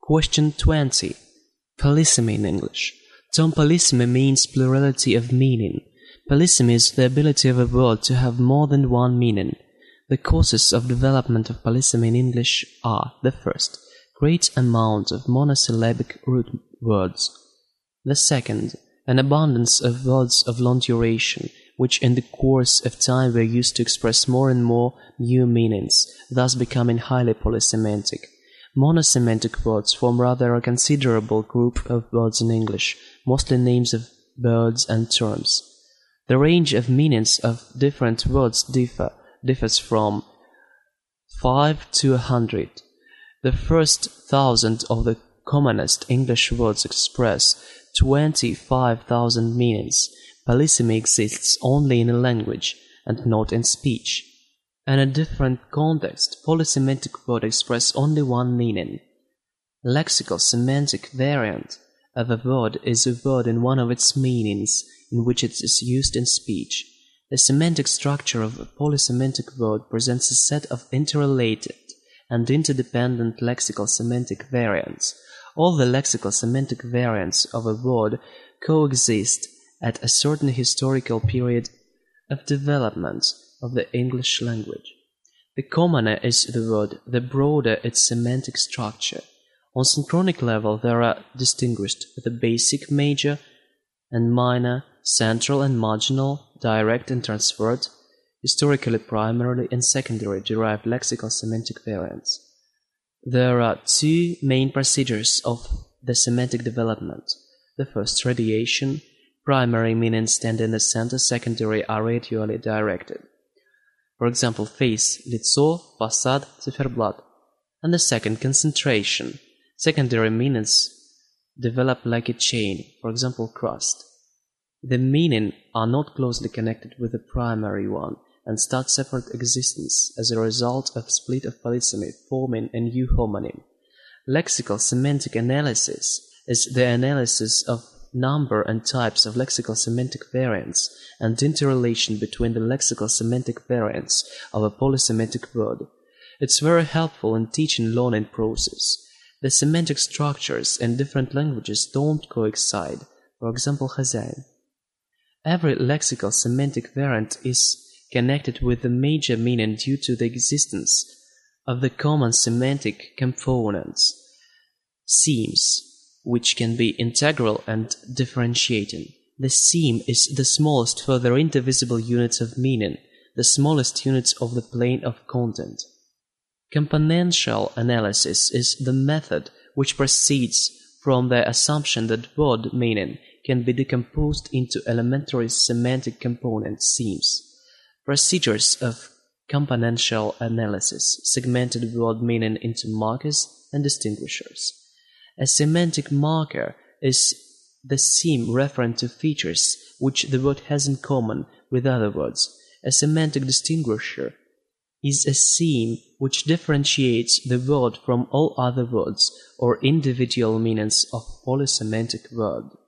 Question 20. Polysemy in English. Term polysemy means plurality of meaning. Polysemy is the ability of a word to have more than one meaning. The causes of development of polysemy in English are: the first, great amount of monosyllabic root words; the second, an abundance of words of long duration, which in the course of time were used to express more and more new meanings, thus becoming highly polysemantic. Monosemantic words form rather a considerable group of words in English, mostly names of birds and terms. The range of meanings of different words differs from 5 to 100. The first 1,000 of the commonest English words express 25,000 meanings. Polysemy exists only in a language and not in speech. In a different context, polysemantic words express only one meaning. Lexical semantic variant of a word is a word in one of its meanings in which it is used in speech. The semantic structure of a polysemantic word presents a set of interrelated and interdependent lexical semantic variants. All the lexical semantic variants of a word coexist at a certain historical period of development of the English language. The commoner is the word, the broader its semantic structure. On synchronic level there are distinguished the basic, major and minor, central and marginal, direct and transferred, historically primarily and secondary derived lexical semantic variants. There are two main procedures of the semantic development. The first, radiation. Primary meanings stand in the center, secondary are radially directed. For example, face, лицо, фасад, циферблат. And the second, concentration. Secondary meanings develop like a chain, for example, crust. The meaning are not closely connected with the primary one and start separate existence as a result of split of polysemy, forming a new homonym. Lexical semantic analysis is the analysis of number and types of lexical semantic variants and interrelation between the lexical semantic variants of a polysemantic word. It's very helpful in teaching learning process. The semantic structures in different languages don't coincide. For example, хозяин. Every lexical semantic variant is connected with the major meaning due to the existence of the common semantic components, seams, which can be integral and differentiating. The seam is the smallest further indivisible units of meaning, the smallest units of the plane of content. Componential analysis is the method which proceeds from the assumption that word meaning can be decomposed into elementary semantic component seams. Procedures of componential analysis segmented word meaning into markers and distinguishers. A semantic marker is the seam referring to features which the word has in common with other words. A semantic distinguisher is a seam which differentiates the word from all other words or individual meanings of polysemantic word.